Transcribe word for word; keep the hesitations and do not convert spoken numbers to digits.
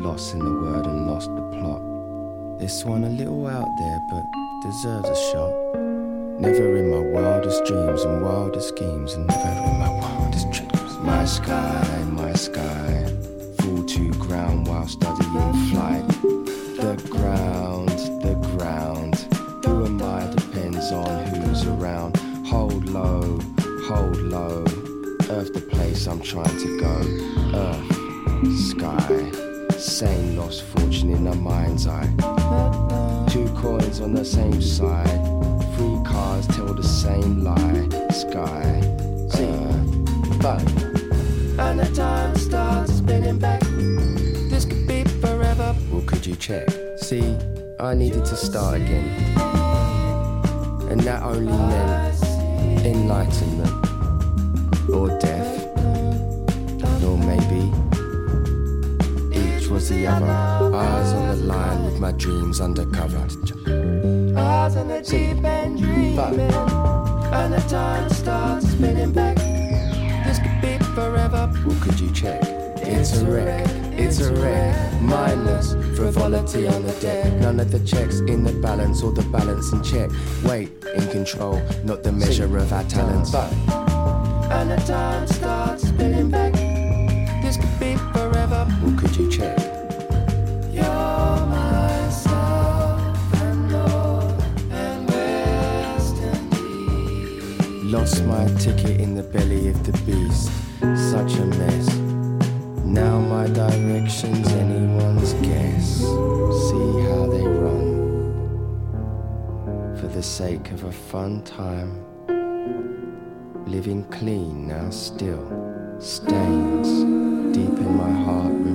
lost in the word and lost the plot. This one a little out there, but deserves a shot. Never in my wildest dreams and wildest schemes, and never in my wildest dreams. My sky, my sky, fall to ground while studying flight. The ground, the ground, who am I depends on who's around. Hold low, hold low, earth the place I'm trying to go. Earth, sky, same lost fortune in a mind's eye. Two coins on the same side, three cars tell the same lie. Sky, earth, but and the time starts spinning back. This could be forever. Well, could you check? See, I needed to start again, and that only meant enlightenment or death, or maybe each was the other. Eyes on the line with my dreams undercover. Eyes on the deep end dreaming, and the time starts spinning back. This could be forever. Well, could you check? It's a wreck, it's a wreck. Mindless frivolity on the deck. None of the checks in the balance or the balance in check. Weight in control, not the measure of our talents. But and the time starts spinning back. This could be forever. Well, could you check? You're my south and north and west and east. Lost my ticket in the belly of the beast. Such a mess. Now my direction's anyone's guess. See how they run for the sake of a fun time. Living clean now still. Stains deep in my heart